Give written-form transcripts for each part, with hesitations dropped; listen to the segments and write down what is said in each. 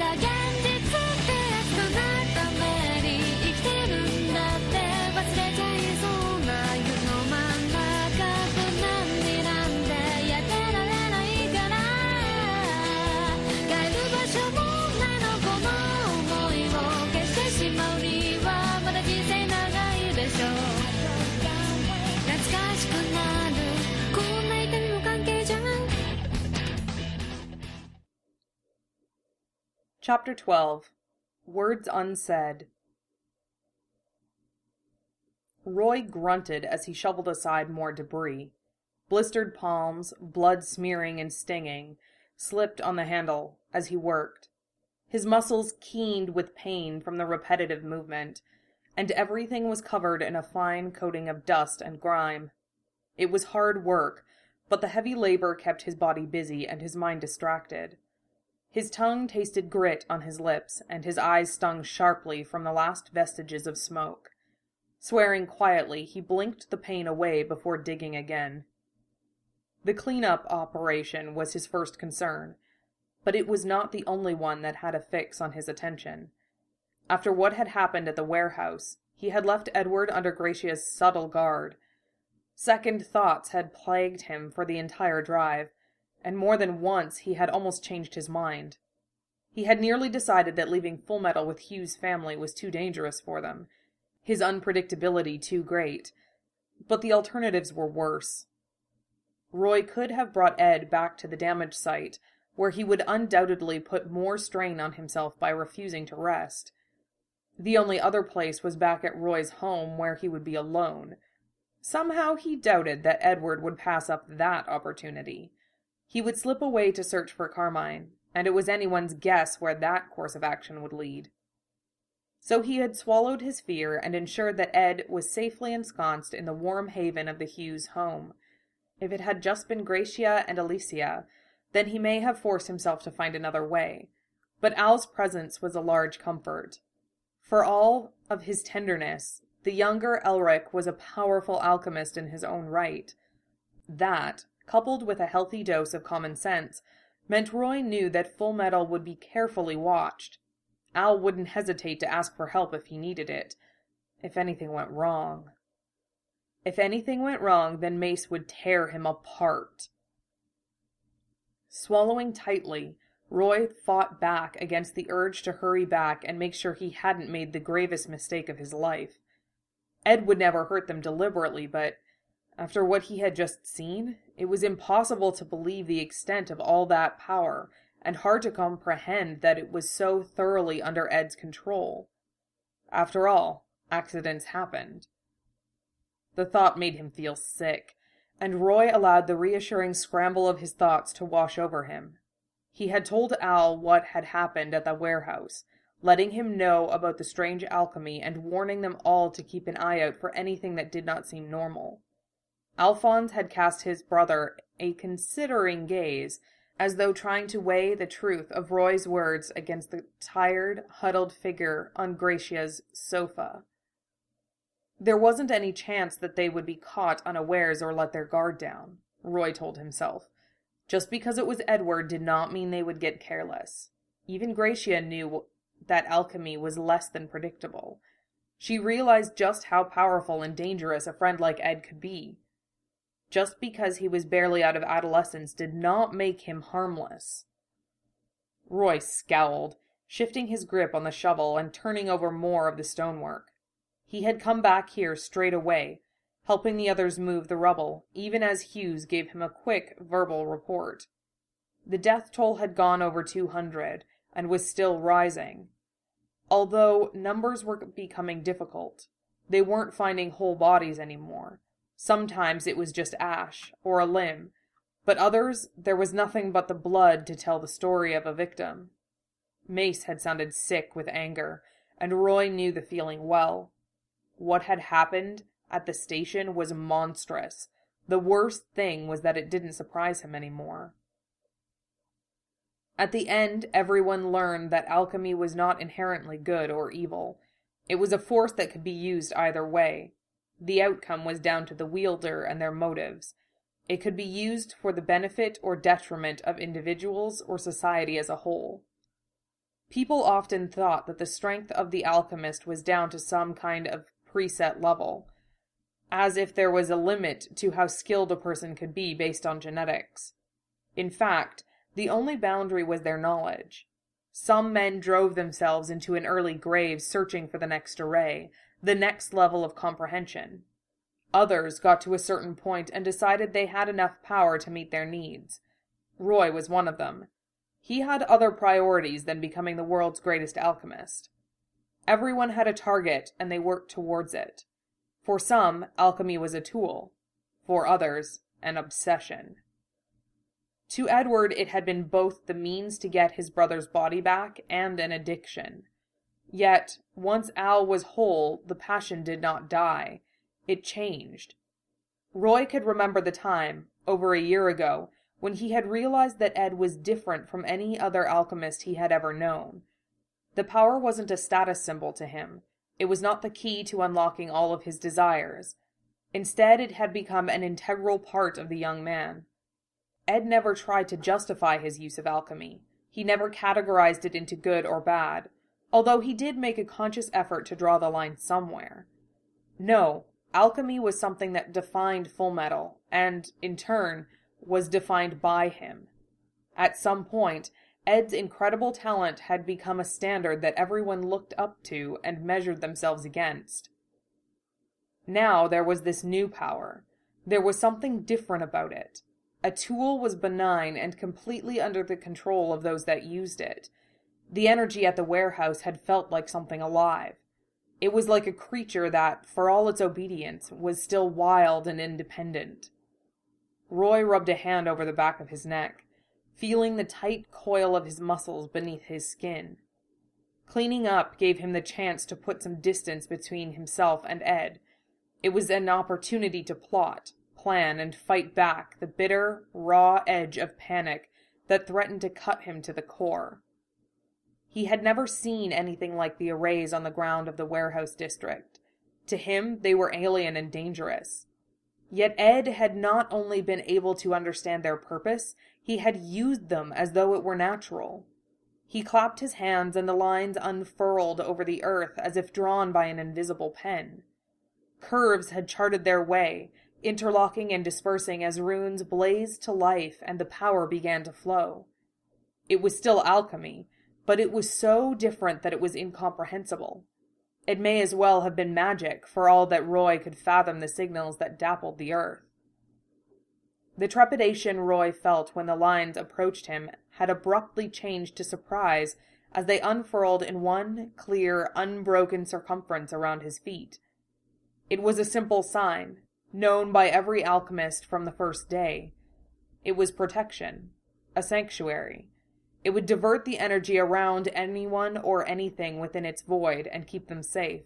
Chapter 12. Words Unsaid. Roy grunted as he shoveled aside more debris. Blistered palms, blood smearing and stinging, slipped on the handle as he worked. His muscles keened with pain from the repetitive movement, and everything was covered in a fine coating of dust and grime. It was hard work, but the heavy labor kept his body busy and his mind distracted. His tongue tasted grit on his lips, and his eyes stung sharply from the last vestiges of smoke. Swearing quietly, he blinked the pain away before digging again. The clean-up operation was his first concern, but it was not the only one that had a fix on his attention. After what had happened at the warehouse, he had left Edward under Gratia's subtle guard. Second thoughts had plagued him for the entire drive, and more than once he had almost changed his mind. He had nearly decided that leaving Full Metal with Hugh's family was too dangerous for them, his unpredictability too great, but the alternatives were worse. Roy could have brought Ed back to the damage site, where he would undoubtedly put more strain on himself by refusing to rest. The only other place was back at Roy's home, where he would be alone. Somehow he doubted that Edward would pass up that opportunity. He would slip away to search for Carmine, and it was anyone's guess where that course of action would lead. So he had swallowed his fear and ensured that Ed was safely ensconced in the warm haven of the Hughes home. If it had just been Gracia and Alicia, then he may have forced himself to find another way, but Al's presence was a large comfort. For all of his tenderness, the younger Elric was a powerful alchemist in his own right. That, coupled with a healthy dose of common sense, meant Roy knew that Full Metal would be carefully watched. Al wouldn't hesitate to ask for help if he needed it. If anything went wrong. Then Mace would tear him apart. Swallowing tightly, Roy fought back against the urge to hurry back and make sure he hadn't made the gravest mistake of his life. Ed would never hurt them deliberately, but after what he had just seen, it was impossible to believe the extent of all that power, and hard to comprehend that it was so thoroughly under Ed's control. After all, accidents happened. The thought made him feel sick, and Roy allowed the reassuring scramble of his thoughts to wash over him. He had told Al what had happened at the warehouse, letting him know about the strange alchemy and warning them all to keep an eye out for anything that did not seem normal. Alphonse had cast his brother a considering gaze, as though trying to weigh the truth of Roy's words against the tired, huddled figure on Gratia's sofa. There wasn't any chance that they would be caught unawares or let their guard down, Roy told himself. Just because it was Edward did not mean they would get careless. Even Gracia knew that alchemy was less than predictable. She realized just how powerful and dangerous a friend like Ed could be. Just because he was barely out of adolescence did not make him harmless. Roy scowled, shifting his grip on the shovel and turning over more of the stonework. He had come back here straight away, helping the others move the rubble, even as Hughes gave him a quick verbal report. The death toll had gone over 200, and was still rising. Although numbers were becoming difficult, they weren't finding whole bodies anymore. Sometimes it was just ash, or a limb, but others there was nothing but the blood to tell the story of a victim. Mace had sounded sick with anger, and Roy knew the feeling well. What had happened at the station was monstrous. The worst thing was that it didn't surprise him anymore. At the end, everyone learned that alchemy was not inherently good or evil. It was a force that could be used either way. The outcome was down to the wielder and their motives. It could be used for the benefit or detriment of individuals or society as a whole. People often thought that the strength of the alchemist was down to some kind of preset level, as if there was a limit to how skilled a person could be based on genetics. In fact, the only boundary was their knowledge. Some men drove themselves into an early grave searching for the next array, the next level of comprehension. Others got to a certain point and decided they had enough power to meet their needs. Roy was one of them. He had other priorities than becoming the world's greatest alchemist. Everyone had a target, and they worked towards it. For some, alchemy was a tool. For others, an obsession. To Edward, it had been both the means to get his brother's body back and an addiction. Yet, once Al was whole, the passion did not die. It changed. Roy could remember the time, over a year ago, when he had realized that Ed was different from any other alchemist he had ever known. The power wasn't a status symbol to him. It was not the key to unlocking all of his desires. Instead, it had become an integral part of the young man. Ed never tried to justify his use of alchemy. He never categorized it into good or bad, although he did make a conscious effort to draw the line somewhere. No, alchemy was something that defined Full Metal, and, in turn, was defined by him. At some point, Ed's incredible talent had become a standard that everyone looked up to and measured themselves against. Now there was this new power. There was something different about it. A tool was benign and completely under the control of those that used it. The energy at the warehouse had felt like something alive. It was like a creature that, for all its obedience, was still wild and independent. Roy rubbed a hand over the back of his neck, feeling the tight coil of his muscles beneath his skin. Cleaning up gave him the chance to put some distance between himself and Ed. It was an opportunity to plot, plan, and fight back the bitter, raw edge of panic that threatened to cut him to the core. He had never seen anything like the arrays on the ground of the warehouse district. To him, they were alien and dangerous. Yet Ed had not only been able to understand their purpose, he had used them as though it were natural. He clapped his hands and the lines unfurled over the earth as if drawn by an invisible pen. Curves had charted their way, interlocking and dispersing as runes blazed to life and the power began to flow. It was still alchemy, but it was so different that it was incomprehensible. It may as well have been magic, for all that Roy could fathom the signals that dappled the earth. The trepidation Roy felt when the lines approached him had abruptly changed to surprise as they unfurled in one clear, unbroken circumference around his feet. It was a simple sign, known by every alchemist from the first day. It was protection, a sanctuary. It would divert the energy around anyone or anything within its void and keep them safe.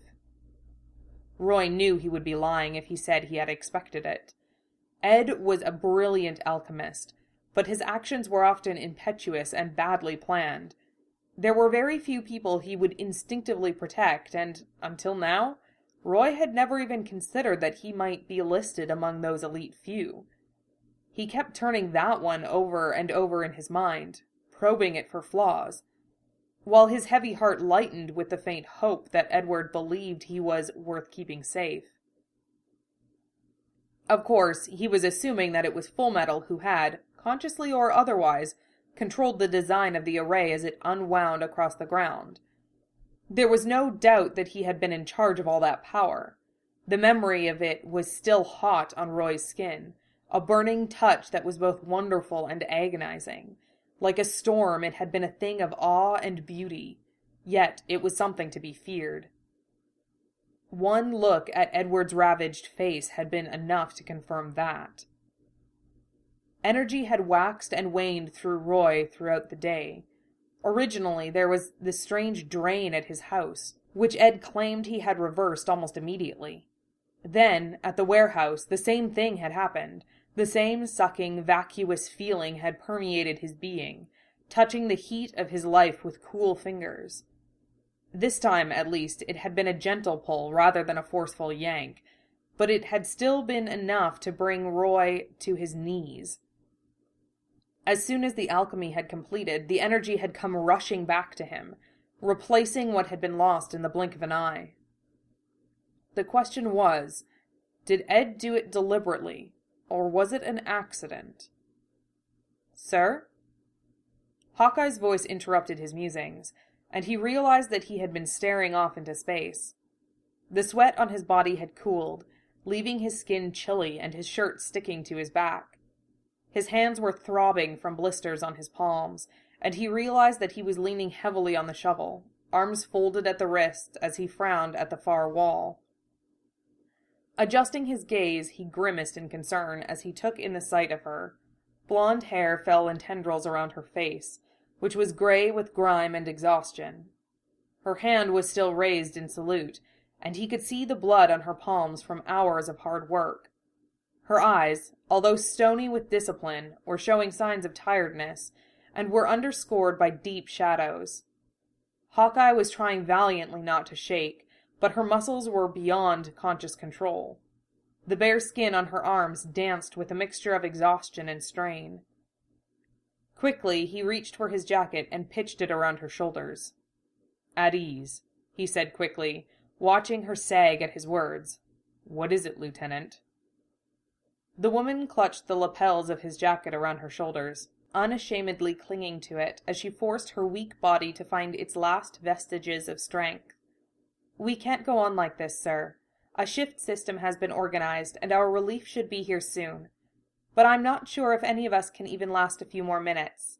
Roy knew he would be lying if he said he had expected it. Ed was a brilliant alchemist, but his actions were often impetuous and badly planned. There were very few people he would instinctively protect, and, until now, Roy had never even considered that he might be listed among those elite few. He kept turning that one over and over in his mind, probing it for flaws, while his heavy heart lightened with the faint hope that Edward believed he was worth keeping safe. Of course, he was assuming that it was Full Metal who had, consciously or otherwise, controlled the design of the array as it unwound across the ground. There was no doubt that he had been in charge of all that power. The memory of it was still hot on Roy's skin, a burning touch that was both wonderful and agonizing. Like a storm, it had been a thing of awe and beauty, yet it was something to be feared. One look at Edward's ravaged face had been enough to confirm that. Energy had waxed and waned through Roy throughout the day. Originally, there was this strange drain at his house, which Ed claimed he had reversed almost immediately. Then, at the warehouse, the same thing had happened. The same sucking, vacuous feeling had permeated his being, touching the heat of his life with cool fingers. This time, at least, it had been a gentle pull rather than a forceful yank, but it had still been enough to bring Roy to his knees. As soon as the alchemy had completed, the energy had come rushing back to him. replacing what had been lost in the blink of an eye. The question was, did Ed do it deliberately, or was it an accident? "Sir?" Hawkeye's voice interrupted his musings, and he realized that he had been staring off into space. The sweat on his body had cooled, leaving his skin chilly and his shirt sticking to his back. His hands were throbbing from blisters on his palms, and he realized that he was leaning heavily on the shovel, arms folded at the wrists as he frowned at the far wall. Adjusting his gaze, he grimaced in concern as he took in the sight of her. Blonde hair fell in tendrils around her face, which was gray with grime and exhaustion. Her hand was still raised in salute, and he could see the blood on her palms from hours of hard work. Her eyes, although stony with discipline, were showing signs of tiredness, and were underscored by deep shadows. Hawkeye was trying valiantly not to shake, but her muscles were beyond conscious control. The bare skin on her arms danced with a mixture of exhaustion and strain. Quickly, he reached for his jacket and pitched it around her shoulders. "At ease," he said quickly, watching her sag at his words. "What is it, Lieutenant?" The woman clutched the lapels of his jacket around her shoulders, unashamedly clinging to it as she forced her weak body to find its last vestiges of strength. "We can't go on like this, sir. A shift system has been organized, and our relief should be here soon. But I'm not sure if any of us can even last a few more minutes."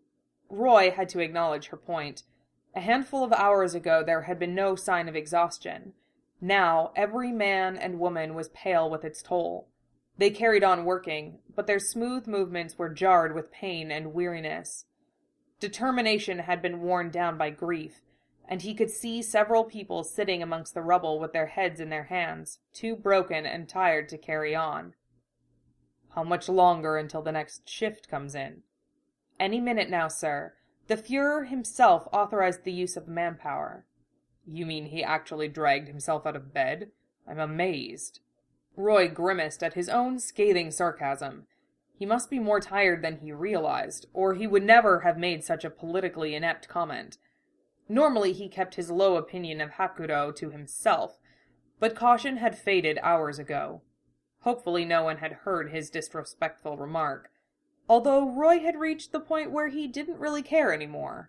Roy had to acknowledge her point. A handful of hours ago there had been no sign of exhaustion. Now every man and woman was pale with its toll. They carried on working, but their smooth movements were jarred with pain and weariness. Determination had been worn down by grief, and he could see several people sitting amongst the rubble with their heads in their hands, too broken and tired to carry on. "How much longer until the next shift comes in?" "Any minute now, sir. The Fuhrer himself authorized the use of manpower." "You mean he actually dragged himself out of bed? I'm amazed." Roy grimaced at his own scathing sarcasm. He must be more tired than he realized, or he would never have made such a politically inept comment. Normally he kept his low opinion of Hakudo to himself, but caution had faded hours ago. Hopefully no one had heard his disrespectful remark, although Roy had reached the point where he didn't really care anymore.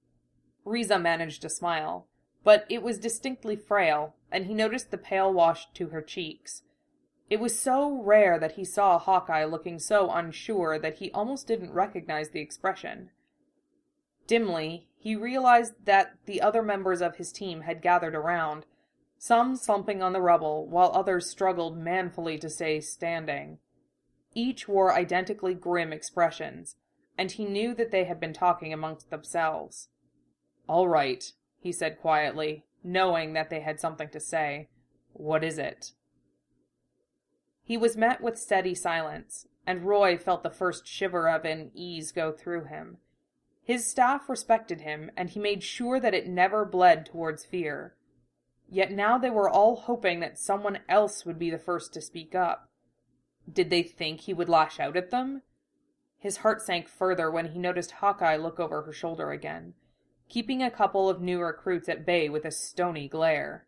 Riza managed a smile, but it was distinctly frail, and he noticed the pale wash to her cheeks. It was so rare that he saw Hawkeye looking so unsure that he almost didn't recognize the expression. Dimly, he realized that the other members of his team had gathered around, some slumping on the rubble, while others struggled manfully to stay standing. Each wore identically grim expressions, and he knew that they had been talking amongst themselves. "All right," he said quietly, knowing that they had something to say. "What is it?" He was met with steady silence, and Roy felt the first shiver of unease go through him. His staff respected him, and he made sure that it never bled towards fear. Yet now they were all hoping that someone else would be the first to speak up. Did they think he would lash out at them? His heart sank further when he noticed Hawkeye look over her shoulder again, keeping a couple of new recruits at bay with a stony glare.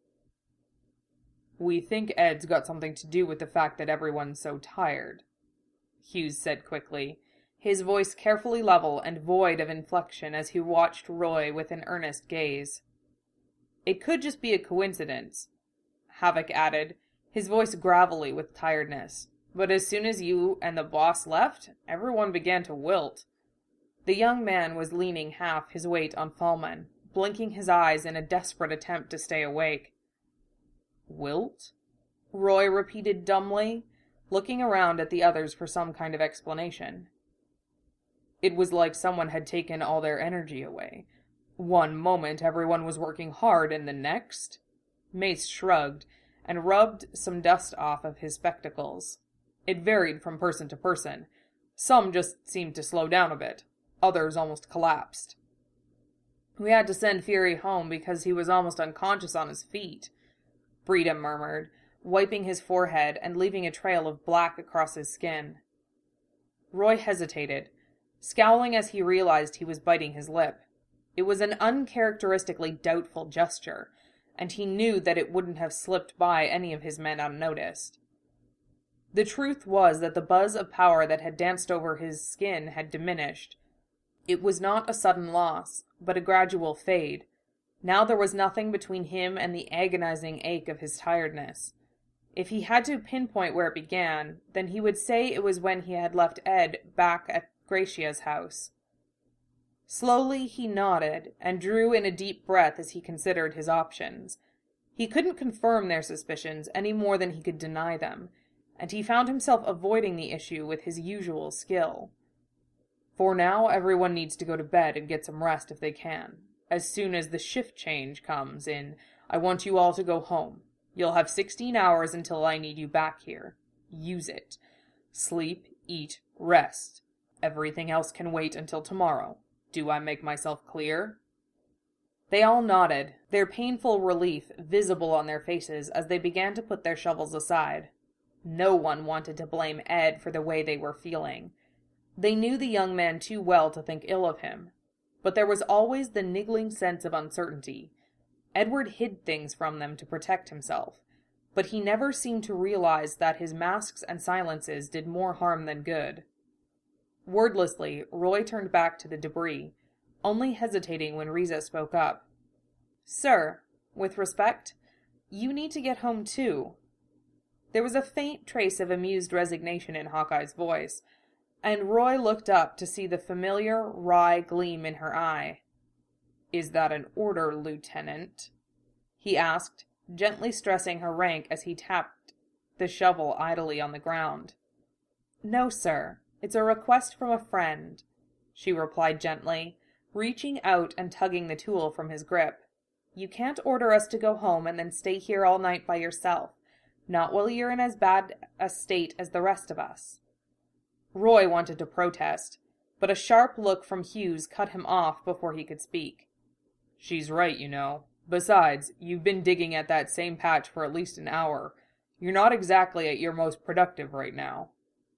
"We think Ed's got something to do with the fact that everyone's so tired," Hughes said quickly, his voice carefully level and void of inflection as he watched Roy with an earnest gaze. "It could just be a coincidence," Havoc added, his voice gravelly with tiredness. "But as soon as you and the boss left, everyone began to wilt." The young man was leaning half his weight on Fallman, blinking his eyes in a desperate attempt to stay awake. "Wilt?" Roy repeated dumbly, looking around at the others for some kind of explanation. "It was like someone had taken all their energy away. One moment everyone was working hard, and the next—" Mace shrugged and rubbed some dust off of his spectacles. "It varied from person to person. Some just seemed to slow down a bit. Others almost collapsed. We had to send Fury home because he was almost unconscious on his feet," Breda murmured, wiping his forehead and leaving a trail of black across his skin. Roy hesitated, scowling as he realized he was biting his lip. It was an uncharacteristically doubtful gesture, and he knew that it wouldn't have slipped by any of his men unnoticed. The truth was that the buzz of power that had danced over his skin had diminished. It was not a sudden loss, but a gradual fade. Now there was nothing between him and the agonizing ache of his tiredness. If he had to pinpoint where it began, then he would say it was when he had left Ed back at Gratia's house. Slowly he nodded, and drew in a deep breath as he considered his options. He couldn't confirm their suspicions any more than he could deny them, and he found himself avoiding the issue with his usual skill. For now, everyone needs to go to bed and get some rest if they can. As soon as the shift change comes in, I want you all to go home. You'll have 16 hours until I need you back here. Use it. Sleep, eat, rest. Everything else can wait until tomorrow. Do I make myself clear?" They all nodded, their painful relief visible on their faces as they began to put their shovels aside. No one wanted to blame Ed for the way they were feeling. They knew the young man too well to think ill of him. But there was always the niggling sense of uncertainty. Edward hid things from them to protect himself, but he never seemed to realize that his masks and silences did more harm than good. Wordlessly, Roy turned back to the debris, only hesitating when Riza spoke up. "Sir, with respect, you need to get home too." There was a faint trace of amused resignation in Hawkeye's voice, and Roy looked up to see the familiar, wry gleam in her eye. "Is that an order, Lieutenant?" he asked, gently stressing her rank as he tapped the shovel idly on the ground. "No, sir. It's a request from a friend," she replied gently, reaching out and tugging the tool from his grip. "You can't order us to go home and then stay here all night by yourself, not while you're in as bad a state as the rest of us." Roy wanted to protest, but a sharp look from Hughes cut him off before he could speak. "She's right, you know. Besides, you've been digging at that same patch for at least an hour. You're not exactly at your most productive right now."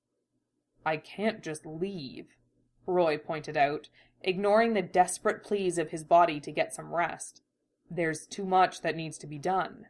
"I can't just leave," Roy pointed out, ignoring the desperate pleas of his body to get some rest. "There's too much that needs to be done."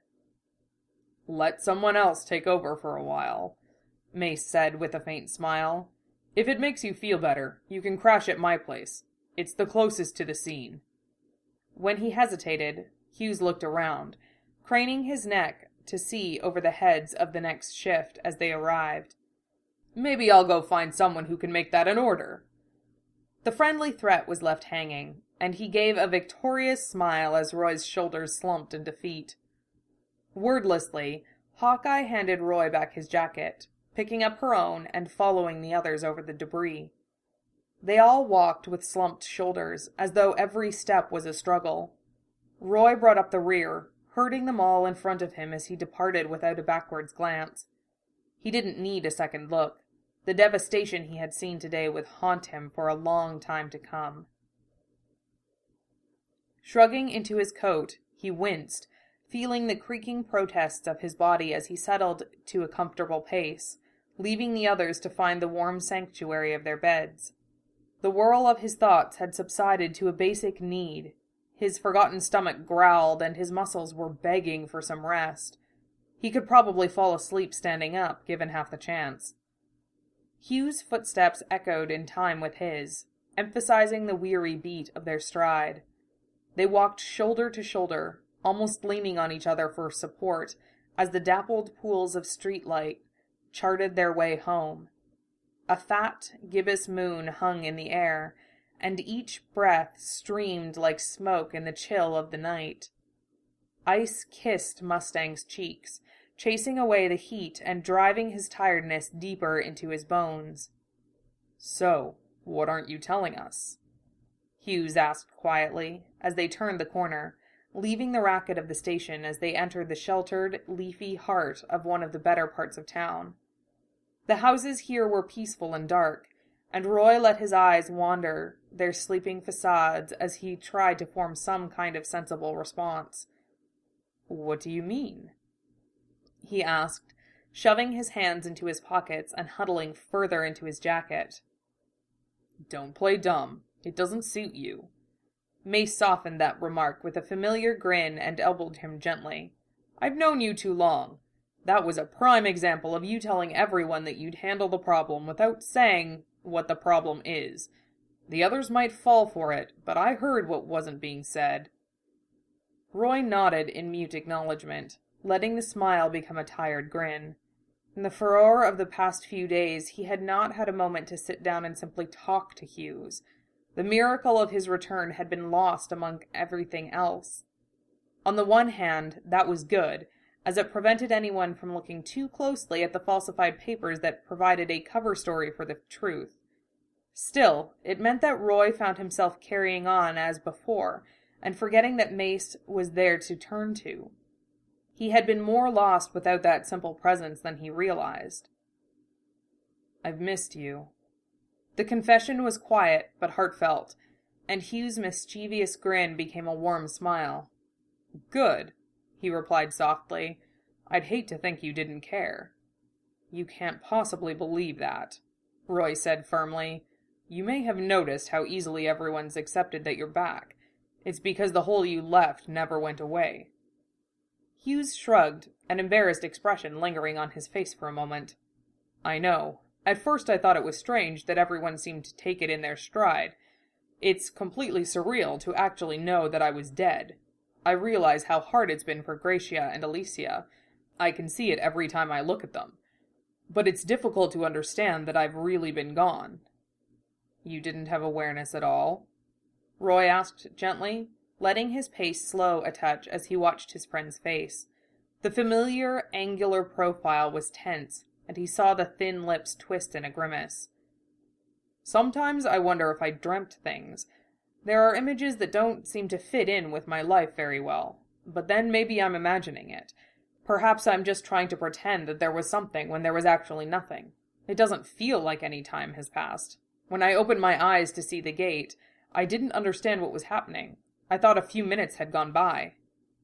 "Let someone else take over for a while," Mace said with a faint smile. "If it makes you feel better, you can crash at my place. It's the closest to the scene." When he hesitated, Hughes looked around, craning his neck to see over the heads of the next shift as they arrived. "Maybe I'll go find someone who can make that an order." The friendly threat was left hanging, and he gave a victorious smile as Roy's shoulders slumped in defeat. Wordlessly, Hawkeye handed Roy back his jacket, picking up her own and following the others over the debris. They all walked with slumped shoulders, as though every step was a struggle. Roy brought up the rear, herding them all in front of him as he departed without a backwards glance. He didn't need a second look. The devastation he had seen today would haunt him for a long time to come. Shrugging into his coat, he winced, feeling the creaking protests of his body as he settled to a comfortable pace, leaving the others to find the warm sanctuary of their beds. The whirl of his thoughts had subsided to a basic need. His forgotten stomach growled, and his muscles were begging for some rest. He could probably fall asleep standing up, given half the chance. Hugh's footsteps echoed in time with his, emphasizing the weary beat of their stride. They walked shoulder to shoulder, almost leaning on each other for support, as the dappled pools of streetlight charted their way home. A fat, gibbous moon hung in the air, and each breath streamed like smoke in the chill of the night. Ice kissed Mustang's cheeks, chasing away the heat and driving his tiredness deeper into his bones. "So, what aren't you telling us?" Hughes asked quietly, as they turned the corner, leaving the racket of the station as they entered the sheltered, leafy heart of one of the better parts of town. The houses here were peaceful and dark, and Roy let his eyes wander their sleeping facades as he tried to form some kind of sensible response. "What do you mean?" he asked, shoving his hands into his pockets and huddling further into his jacket. "Don't play dumb. It doesn't suit you." Mace softened that remark with a familiar grin and elbowed him gently. "I've known you too long. That was a prime example of you telling everyone that you'd handle the problem without saying what the problem is. The others might fall for it, but I heard what wasn't being said." Roy nodded in mute acknowledgement, letting the smile become a tired grin. In the furore of the past few days, he had not had a moment to sit down and simply talk to Hughes. The miracle of his return had been lost among everything else. On the one hand, that was good, as it prevented anyone from looking too closely at the falsified papers that provided a cover story for the truth. Still, it meant that Roy found himself carrying on as before, and forgetting that Mace was there to turn to. He had been more lost without that simple presence than he realized. "I've missed you." The confession was quiet but heartfelt, and Hugh's mischievous grin became a warm smile. "Good," he replied softly. "I'd hate to think you didn't care." "You can't possibly believe that," Roy said firmly. "You may have noticed how easily everyone's accepted that you're back. It's because the hole you left never went away." Hughes shrugged, an embarrassed expression lingering on his face for a moment. "I know. At first I thought it was strange that everyone seemed to take it in their stride. It's completely surreal to actually know that I was dead. I realize how hard it's been for Gracia and Alicia. I can see it every time I look at them. But it's difficult to understand that I've really been gone." "You didn't have awareness at all?" Roy asked gently, letting his pace slow a touch as he watched his friend's face. The familiar, angular profile was tense, and he saw the thin lips twist in a grimace. "Sometimes I wonder if I dreamt things. There are images that don't seem to fit in with my life very well, but then maybe I'm imagining it. Perhaps I'm just trying to pretend that there was something when there was actually nothing. It doesn't feel like any time has passed. When I opened my eyes to see the gate, I didn't understand what was happening. I thought a few minutes had gone by."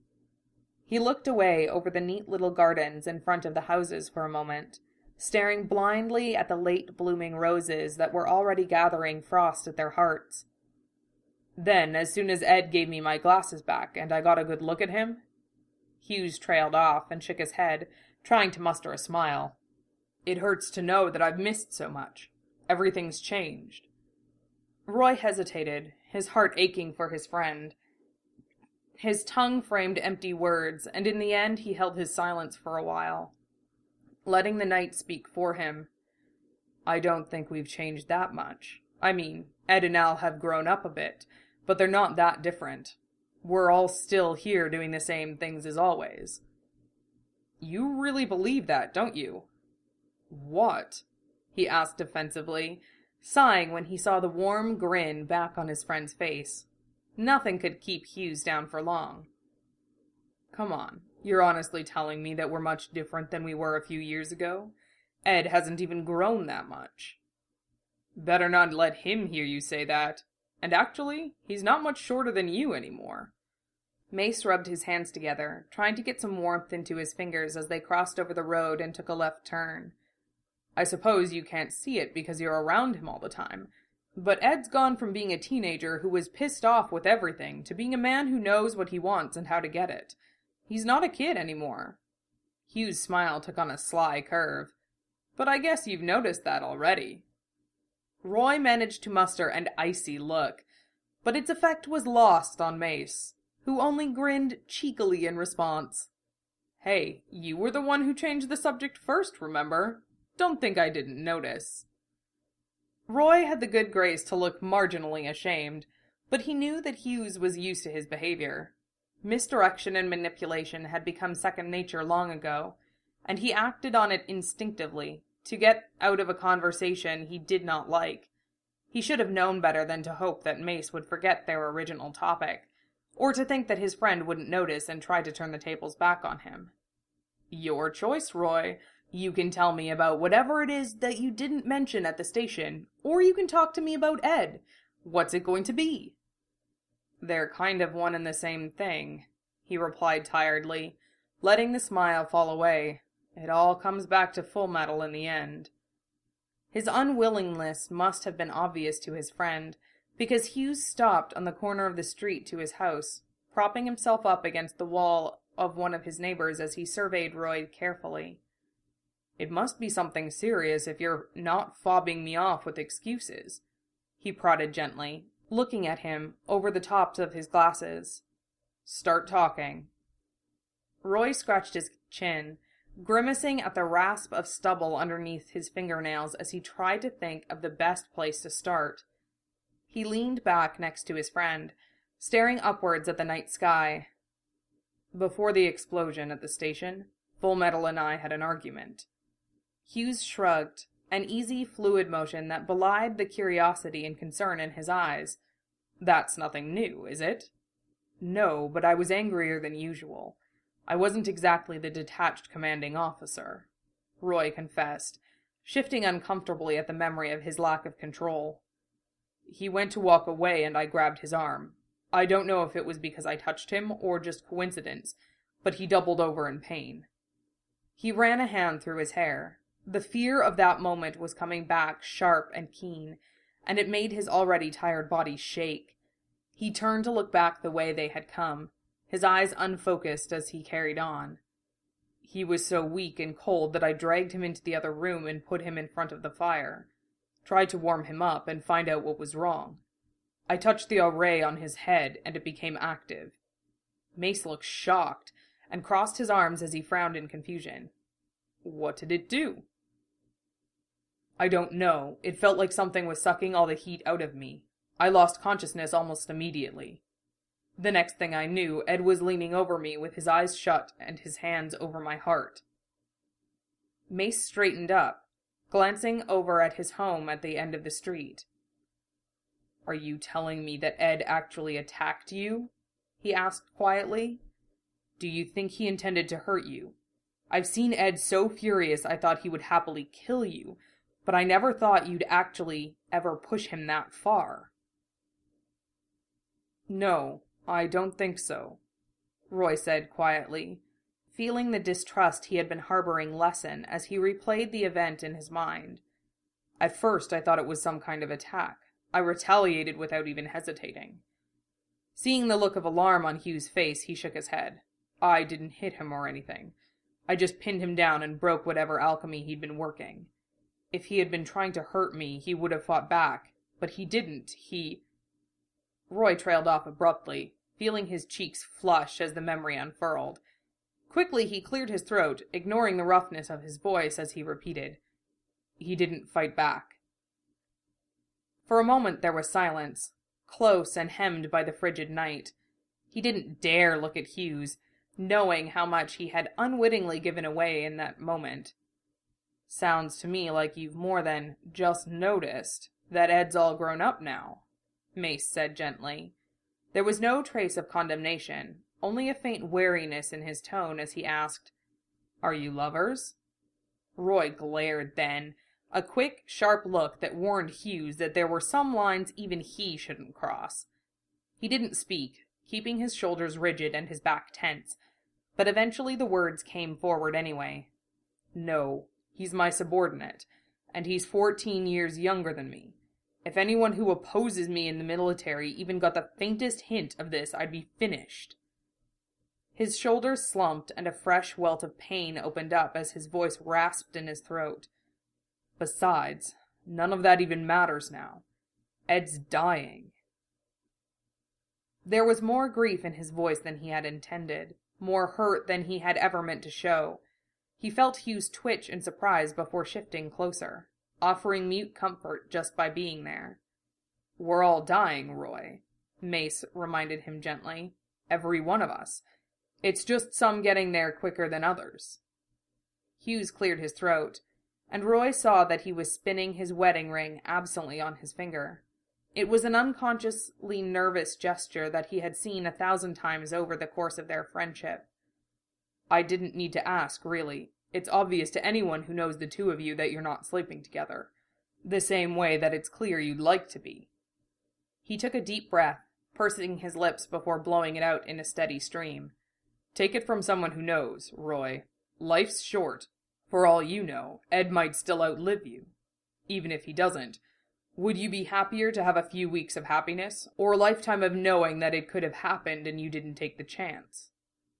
He looked away over the neat little gardens in front of the houses for a moment, staring blindly at the late-blooming roses that were already gathering frost at their hearts. "Then, as soon as Ed gave me my glasses back and I got a good look at him—" Hughes trailed off and shook his head, trying to muster a smile. "It hurts to know that I've missed so much. Everything's changed." Roy hesitated, his heart aching for his friend. His tongue framed empty words, and in the end he held his silence for a while, letting the night speak for him. "I don't think we've changed that much. I mean, Ed and Al have grown up a bit, but they're not that different. We're all still here doing the same things as always." "You really believe that, don't you?" "What?" he asked defensively, sighing when he saw the warm grin back on his friend's face. Nothing could keep Hughes down for long. "Come on, you're honestly telling me that we're much different than we were a few years ago? Ed hasn't even grown that much." "Better not let him hear you say that. And actually, he's not much shorter than you anymore." Mace rubbed his hands together, trying to get some warmth into his fingers as they crossed over the road and took a left turn. "I suppose you can't see it because you're around him all the time, but Ed's gone from being a teenager who was pissed off with everything to being a man who knows what he wants and how to get it. He's not a kid anymore." Hugh's smile took on a sly curve. "But I guess you've noticed that already." Roy managed to muster an icy look, but its effect was lost on Mace, who only grinned cheekily in response. "Hey, you were the one who changed the subject first, remember? Don't think I didn't notice." Roy had the good grace to look marginally ashamed, but he knew that Hughes was used to his behavior. Misdirection and manipulation had become second nature long ago, and he acted on it instinctively, to get out of a conversation he did not like. He should have known better than to hope that Mace would forget their original topic, or to think that his friend wouldn't notice and try to turn the tables back on him. "Your choice, Roy. You can tell me about whatever it is that you didn't mention at the station, or you can talk to me about Ed. What's it going to be?" "They're kind of one and the same thing," he replied tiredly, letting the smile fall away. "It all comes back to Full Metal in the end." His unwillingness must have been obvious to his friend, because Hughes stopped on the corner of the street to his house, propping himself up against the wall of one of his neighbors as he surveyed Roy carefully. "It must be something serious if you're not fobbing me off with excuses," he prodded gently, looking at him over the tops of his glasses. "Start talking." Roy scratched his chin, grimacing at the rasp of stubble underneath his fingernails as he tried to think of the best place to start. He leaned back next to his friend, staring upwards at the night sky. "Before the explosion at the station, Full Metal and I had an argument." Hughes shrugged, an easy, fluid motion that belied the curiosity and concern in his eyes. "That's nothing new, is it?" "No, but I was angrier than usual. I wasn't exactly the detached commanding officer," Roy confessed, shifting uncomfortably at the memory of his lack of control. "He went to walk away and I grabbed his arm. I don't know if it was because I touched him or just coincidence, but he doubled over in pain." He ran a hand through his hair. The fear of that moment was coming back sharp and keen, and it made his already tired body shake. He turned to look back the way they had come, his eyes unfocused as he carried on. "He was so weak and cold that I dragged him into the other room and put him in front of the fire. Tried to warm him up and find out what was wrong. I touched the array on his head and it became active." Mace looked shocked and crossed his arms as he frowned in confusion. "What did it do?" "I don't know. It felt like something was sucking all the heat out of me. I lost consciousness almost immediately. The next thing I knew, Ed was leaning over me with his eyes shut and his hands over my heart." Mace straightened up, glancing over at his home at the end of the street. "Are you telling me that Ed actually attacked you?" he asked quietly. "Do you think he intended to hurt you? I've seen Ed so furious I thought he would happily kill you, but I never thought you'd actually ever push him that far." "No, I don't think so," Roy said quietly, feeling the distrust he had been harboring lessen as he replayed the event in his mind. "At first I thought it was some kind of attack. I retaliated without even hesitating." Seeing the look of alarm on Hugh's face, he shook his head. "I didn't hit him or anything. I just pinned him down and broke whatever alchemy he'd been working. If he had been trying to hurt me, he would have fought back, but he didn't. Roy trailed off abruptly, feeling his cheeks flush as the memory unfurled. Quickly he cleared his throat, ignoring the roughness of his voice as he repeated, "He didn't fight back." For a moment there was silence, close and hemmed by the frigid night. He didn't dare look at Hughes, knowing how much he had unwittingly given away in that moment. "Sounds to me like you've more than just noticed that Ed's all grown up now," Mace said gently. There was no trace of condemnation, only a faint wariness in his tone as he asked, "Are you lovers?" Roy glared then, a quick, sharp look that warned Hughes that there were some lines even he shouldn't cross. He didn't speak, keeping his shoulders rigid and his back tense, but eventually the words came forward anyway. "No, he's my subordinate, and he's 14 years younger than me. If anyone who opposes me in the military even got the faintest hint of this, I'd be finished." His shoulders slumped and a fresh welt of pain opened up as his voice rasped in his throat. "Besides, none of that even matters now. Ed's dying." There was more grief in his voice than he had intended, more hurt than he had ever meant to show. He felt Hughes twitch in surprise before shifting closer, offering mute comfort just by being there. "We're all dying, Roy," Mace reminded him gently. "Every one of us. It's just some getting there quicker than others." Hughes cleared his throat, and Roy saw that he was spinning his wedding ring absently on his finger. It was an unconsciously nervous gesture that he had seen 1,000 times over the course of their friendship. "I didn't need to ask, really. It's obvious to anyone who knows the two of you that you're not sleeping together. The same way that it's clear you'd like to be." He took a deep breath, pursing his lips before blowing it out in a steady stream. "Take it from someone who knows, Roy. Life's short. For all you know, Ed might still outlive you. Even if he doesn't, Would you be happier to have a few weeks of happiness, or a lifetime of knowing that it could have happened and you didn't take the chance?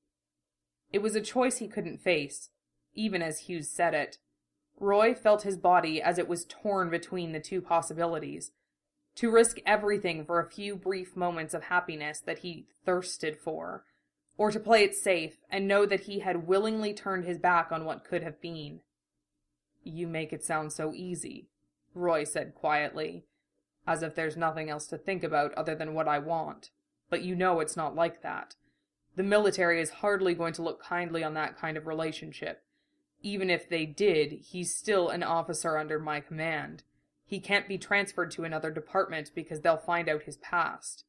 It was a choice he couldn't face, even as Hughes said it. Roy felt his body as it was torn between the two possibilities. To risk everything for a few brief moments of happiness that he thirsted for, or to play it safe and know that he had willingly turned his back on what could have been. You make it sound so easy, Roy said quietly, as if there's nothing else to think about other than what I want. But you know it's not like that. The military is hardly going to look kindly on that kind of relationship. Even if they did, he's still an officer under my command. He can't be transferred to another department because they'll find out his past.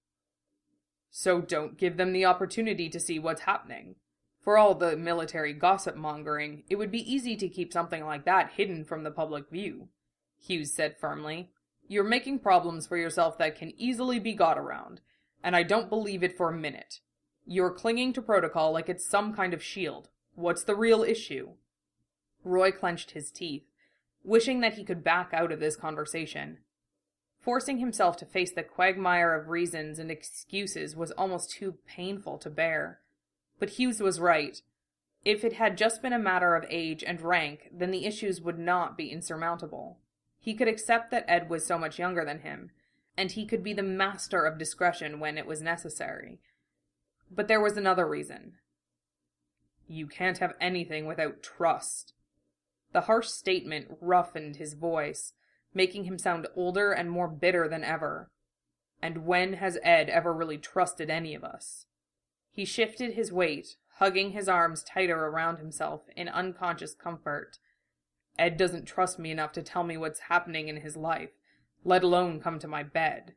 So don't give them the opportunity to see what's happening. For all the military gossip-mongering, it would be easy to keep something like that hidden from the public view, Hughes said firmly. You're making problems for yourself that can easily be got around, and I don't believe it for a minute. You're clinging to protocol like it's some kind of shield. What's the real issue? Roy clenched his teeth, wishing that he could back out of this conversation. Forcing himself to face the quagmire of reasons and excuses was almost too painful to bear. But Hughes was right. If it had just been a matter of age and rank, then the issues would not be insurmountable. He could accept that Ed was so much younger than him, and he could be the master of discretion when it was necessary. But there was another reason. You can't have anything without trust. The harsh statement roughened his voice, making him sound older and more bitter than ever. And when has Ed ever really trusted any of us? He shifted his weight, hugging his arms tighter around himself in unconscious comfort. Ed doesn't trust me enough to tell me what's happening in his life, let alone come to my bed.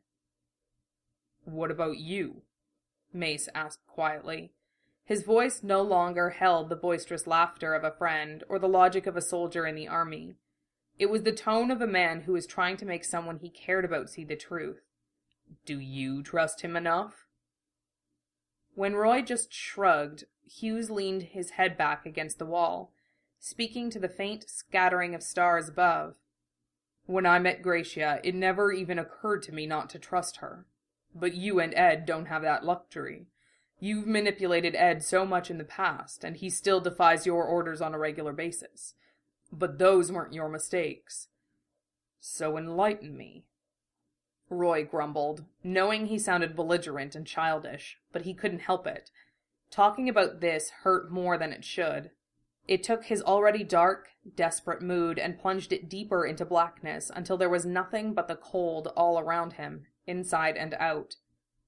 What about you? Mace asked quietly. His voice no longer held the boisterous laughter of a friend or the logic of a soldier in the army. It was the tone of a man who was trying to make someone he cared about see the truth. Do you trust him enough? When Roy just shrugged, Hughes leaned his head back against the wall, speaking to the faint scattering of stars above. When I met Gracia, it never even occurred to me not to trust her. But you and Ed don't have that luxury. You've manipulated Ed so much in the past, and he still defies your orders on a regular basis. But those weren't your mistakes. So enlighten me. Roy grumbled, knowing he sounded belligerent and childish, but he couldn't help it. Talking about this hurt more than it should. It took his already dark, desperate mood and plunged it deeper into blackness until there was nothing but the cold all around him, inside and out.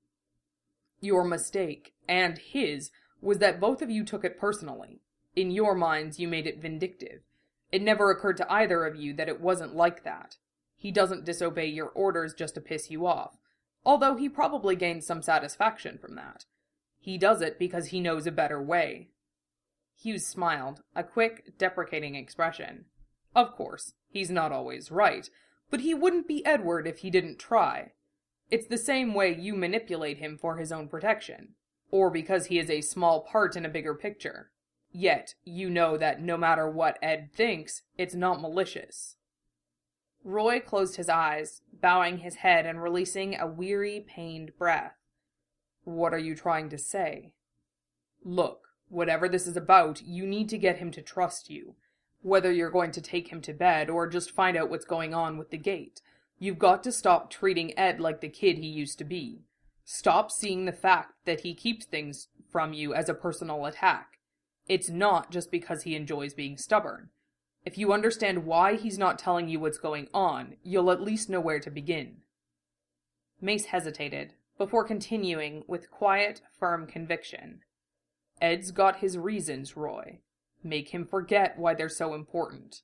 Your mistake, and his, was that both of you took it personally. In your minds, you made it vindictive. It never occurred to either of you that it wasn't like that. He doesn't disobey your orders just to piss you off, although he probably gains some satisfaction from that. He does it because he knows a better way. Hughes smiled, a quick, deprecating expression. Of course, he's not always right, but he wouldn't be Edward if he didn't try. It's the same way you manipulate him for his own protection, or because he is a small part in a bigger picture. Yet, you know that no matter what Ed thinks, it's not malicious. Roy closed his eyes, bowing his head and releasing a weary, pained breath. What are you trying to say? Look, whatever this is about, you need to get him to trust you. Whether you're going to take him to bed or just find out what's going on with the gate, you've got to stop treating Ed like the kid he used to be. Stop seeing the fact that he keeps things from you as a personal attack. It's not just because he enjoys being stubborn. If you understand why he's not telling you what's going on, you'll at least know where to begin. Mace hesitated, before continuing with quiet, firm conviction. Ed's got his reasons, Roy. Make him forget why they're so important.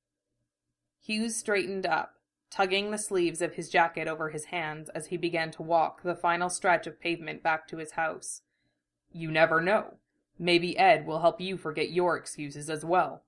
Hughes straightened up, tugging the sleeves of his jacket over his hands as he began to walk the final stretch of pavement back to his house. You never know. Maybe Ed will help you forget your excuses as well.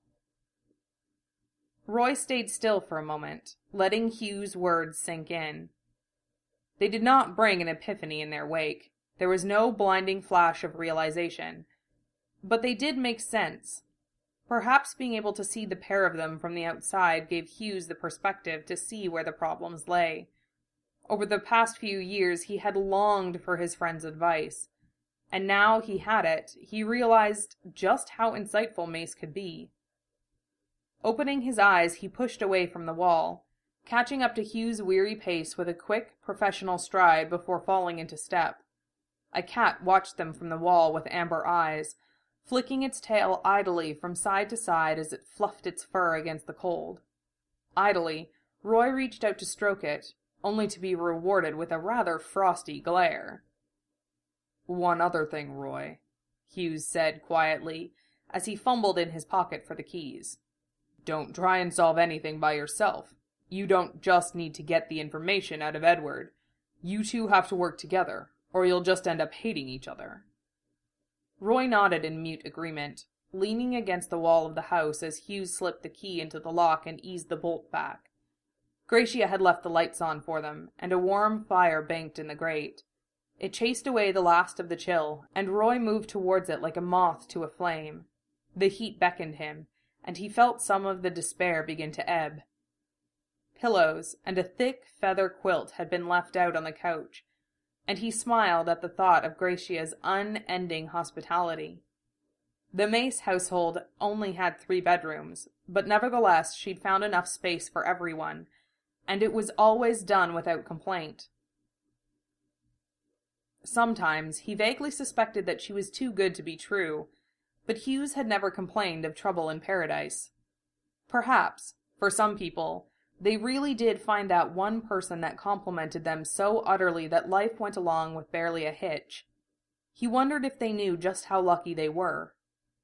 Roy stayed still for a moment, letting Hughes' words sink in. They did not bring an epiphany in their wake. There was no blinding flash of realization. But they did make sense. Perhaps being able to see the pair of them from the outside gave Hughes the perspective to see where the problems lay. Over the past few years he had longed for his friend's advice, and now he had it, he realized just how insightful Mace could be. Opening his eyes, he pushed away from the wall, catching up to Hugh's weary pace with a quick, professional stride before falling into step. A cat watched them from the wall with amber eyes, flicking its tail idly from side to side as it fluffed its fur against the cold. Idly, Roy reached out to stroke it, only to be rewarded with a rather frosty glare. "One other thing, Roy," Hughes said quietly, as he fumbled in his pocket for the keys. "Don't try and solve anything by yourself. You don't just need to get the information out of Edward. You two have to work together, or you'll just end up hating each other." Roy nodded in mute agreement, leaning against the wall of the house as Hughes slipped the key into the lock and eased the bolt back. Gracia had left the lights on for them, and a warm fire banked in the grate. It chased away the last of the chill, and Roy moved towards it like a moth to a flame. The heat beckoned him, and he felt some of the despair begin to ebb. Pillows and a thick feather quilt had been left out on the couch, and he smiled at the thought of Gracia's unending hospitality. The Mace household only had 3 bedrooms, but nevertheless she'd found enough space for everyone, and it was always done without complaint. Sometimes he vaguely suspected that she was too good to be true, but Hughes had never complained of trouble in paradise. Perhaps, for some people, they really did find that one person that complimented them so utterly that life went along with barely a hitch. He wondered if they knew just how lucky they were.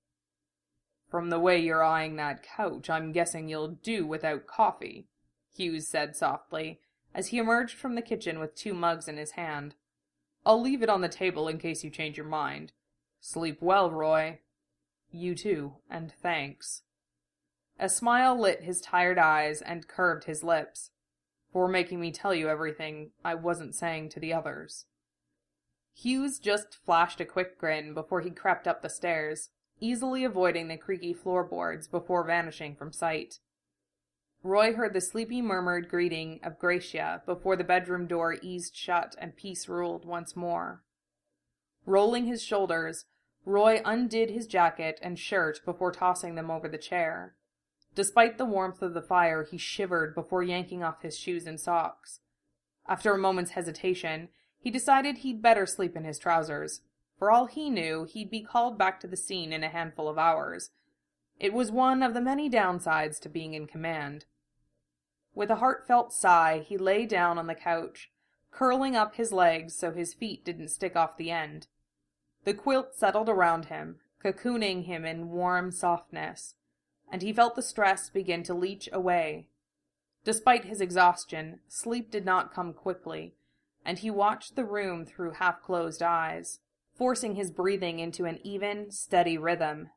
"From the way you're eyeing that couch, I'm guessing you'll do without coffee," Hughes said softly, as he emerged from the kitchen with 2 mugs in his hand. "I'll leave it on the table in case you change your mind. Sleep well, Roy." "You too, and thanks." A smile lit his tired eyes and curved his lips. "For making me tell you everything I wasn't saying to the others." Hughes just flashed a quick grin before he crept up the stairs, easily avoiding the creaky floorboards before vanishing from sight. Roy heard the sleepy murmured greeting of Gracia before the bedroom door eased shut and peace ruled once more. Rolling his shoulders, Roy undid his jacket and shirt before tossing them over the chair. Despite the warmth of the fire, he shivered before yanking off his shoes and socks. After a moment's hesitation, he decided he'd better sleep in his trousers. For all he knew, he'd be called back to the scene in a handful of hours. It was one of the many downsides to being in command. With a heartfelt sigh, he lay down on the couch, curling up his legs so his feet didn't stick off the end. The quilt settled around him, cocooning him in warm softness, and he felt the stress begin to leach away. Despite his exhaustion, sleep did not come quickly, and he watched the room through half-closed eyes, forcing his breathing into an even, steady rhythm.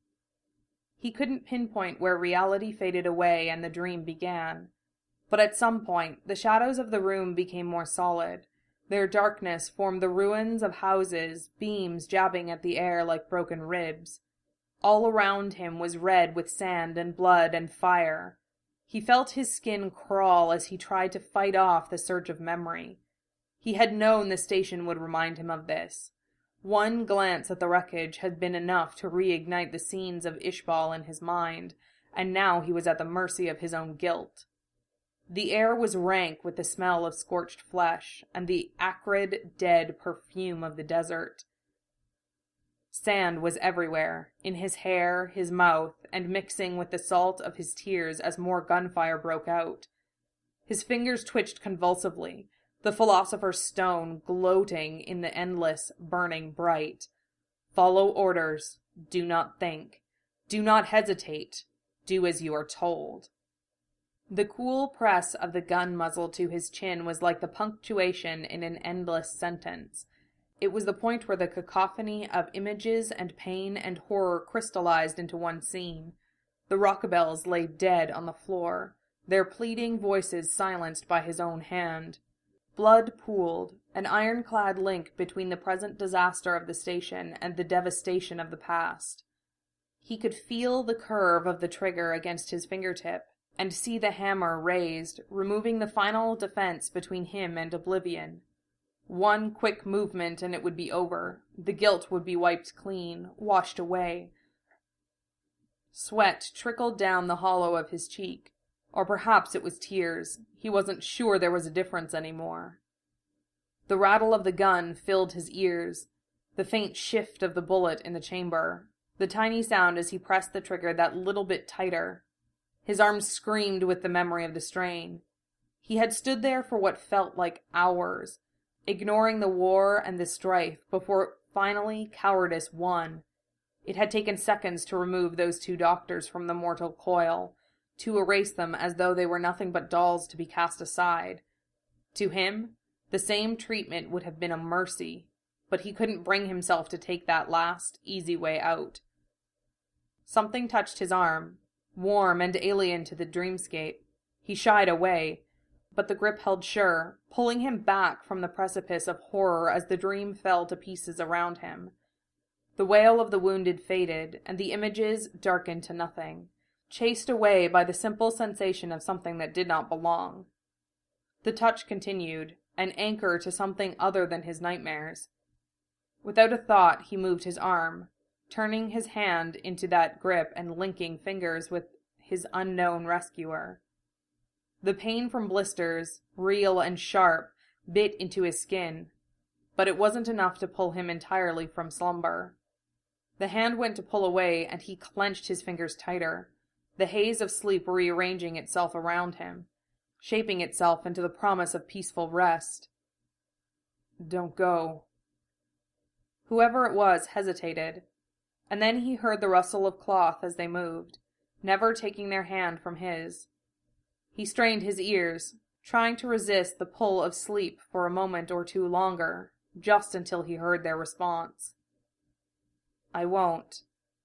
He couldn't pinpoint where reality faded away and the dream began, but at some point the shadows of the room became more solid. Their darkness formed the ruins of houses, beams jabbing at the air like broken ribs. All around him was red with sand and blood and fire. He felt his skin crawl as he tried to fight off the surge of memory. He had known the station would remind him of this. One glance at the wreckage had been enough to reignite the scenes of Ishbal in his mind, and now he was at the mercy of his own guilt. The air was rank with the smell of scorched flesh and the acrid, dead perfume of the desert. Sand was everywhere, in his hair, his mouth, and mixing with the salt of his tears as more gunfire broke out. His fingers twitched convulsively, the philosopher's stone gloating in the endless, burning bright. Follow orders. Do not think. Do not hesitate. Do as you are told. The cool press of the gun muzzle to his chin was like the punctuation in an endless sentence. It was the point where the cacophony of images and pain and horror crystallized into one scene. The Rockabelles lay dead on the floor, their pleading voices silenced by his own hand. Blood pooled, an ironclad link between the present disaster of the station and the devastation of the past. He could feel the curve of the trigger against his fingertip, and see the hammer raised, removing the final defense between him and oblivion. One quick movement and it would be over. The guilt would be wiped clean, washed away. Sweat trickled down the hollow of his cheek. Or perhaps it was tears. He wasn't sure there was a difference anymore. The rattle of the gun filled his ears, the faint shift of the bullet in the chamber, the tiny sound as he pressed the trigger that little bit tighter. His arms screamed with the memory of the strain. He had stood there for what felt like hours, ignoring the war and the strife, before finally cowardice won. It had taken seconds to remove those two doctors from the mortal coil, to erase them as though they were nothing but dolls to be cast aside. To him, the same treatment would have been a mercy, but he couldn't bring himself to take that last, easy way out. Something touched his arm, warm and alien to the dreamscape. He shied away, but the grip held sure, pulling him back from the precipice of horror as the dream fell to pieces around him. The wail of the wounded faded, and the images darkened to nothing, chased away by the simple sensation of something that did not belong. The touch continued, an anchor to something other than his nightmares. Without a thought, he moved his arm, turning his hand into that grip and linking fingers with his unknown rescuer. The pain from blisters, real and sharp, bit into his skin, but it wasn't enough to pull him entirely from slumber. The hand went to pull away, and he clenched his fingers tighter, the haze of sleep rearranging itself around him, shaping itself into the promise of peaceful rest. "Don't go." Whoever it was hesitated, and then he heard the rustle of cloth as they moved, never taking their hand from his. He strained his ears, trying to resist the pull of sleep for a moment or two longer, just until he heard their response. "I won't."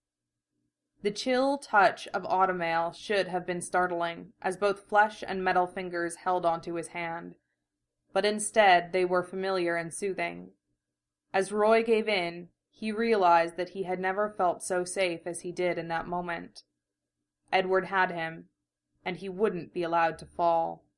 The chill touch of automail should have been startling, as both flesh and metal fingers held onto his hand, but instead they were familiar and soothing. As Roy gave in, he realized that he had never felt so safe as he did in that moment. Edward had him, and he wouldn't be allowed to fall.